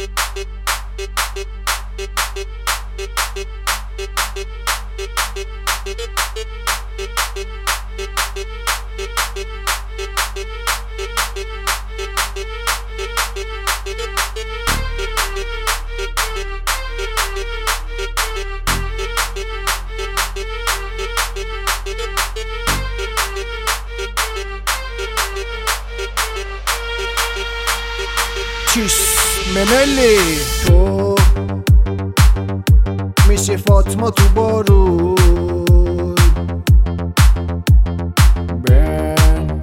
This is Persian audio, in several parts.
چیس مملی تو میشه فاطمه تو بارون بن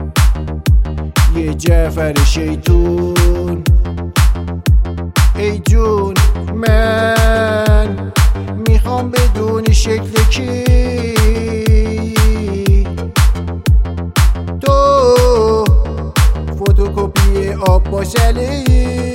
یه جعفر شیطون ای جون من میخوام بدونی شکل کی تو فتوکپی آب باشلی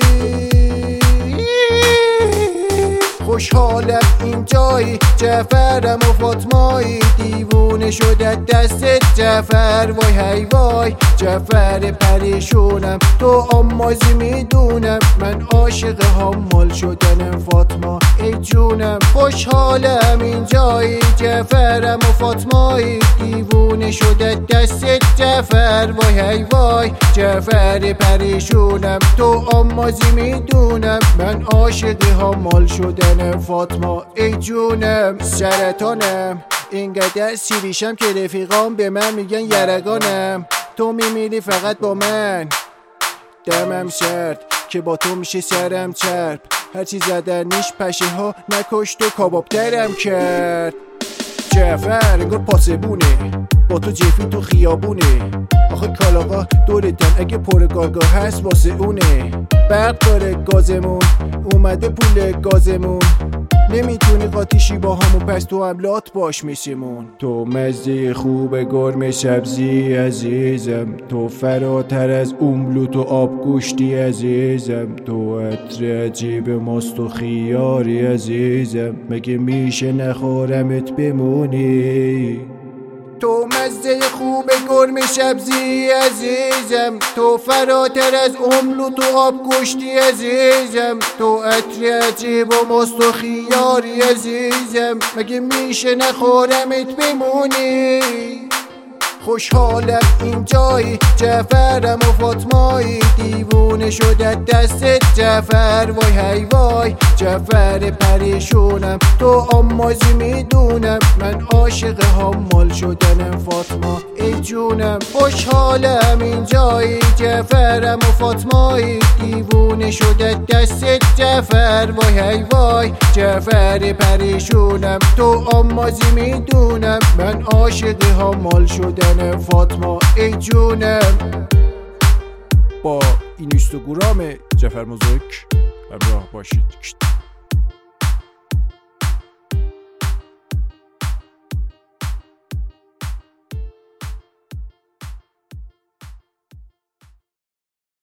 خوشحالم اینجایی جعفرم و فاطمایی دیوونه شده دستت جعفر وای هی وای جعفر پریشونم تو آمازی میدونم من عاشق حمال شدنم فاطمه ای جونم خوشحالم اینجایی جعفرم و فاطمایی دیوونه شده دستت جعفر وای هی وای جعفر پریشونم تو آمازی میدونم من عاشق حمال شدنم فاطمه ای جونم سرطانم اینقدر سیریشم که رفیقام به من میگن یرگانم تو میمیری فقط با من دمم سرد که با تو میشه سرم چرب هرچی زدنیش پشه ها نکشت و کبابترم کرد جعفر انگار پاسبونه با تو جفی تو خیابونه آخه کالاقا دورتن اگه پر گارگاه هست واسه اونه برق داره گازمون اومده پول گازمون نمیتونی قاطیشی با همون پس تو هم لات باش میشیمون تو مزه خوب گرم سبزی عزیزم تو فراتر از اوملوت و آب گوشتی عزیزم تو عطر عجیب ماست و خیاری عزیزم مگه میشه نخورمت بمونی تو مزه خوب گرم سبزی عزیزم تو فراتر از اوملوت و آب گوشتی عزیزم تو عطر عجیب و ماست و خیاری عزیزم مگه میشه نخورمت بمونی خوشحالم اینجایی جعفرم و فاطمایی دیوونه شده دستت جعفر وای هی وای جعفر پریشونم تو آمازی میدونم من عاشق حمال شدنم فاطمه ای جونم خوشحالم اینجایی جعفرم و فاطمایی دیوونه شده دستت جعفر وای هی وای جعفر پریشونم تو آمازی میدونم من عاشق حمال شدنم فاطمه ای جونم با اینستاگرام جعفر موزیک همراه باشید.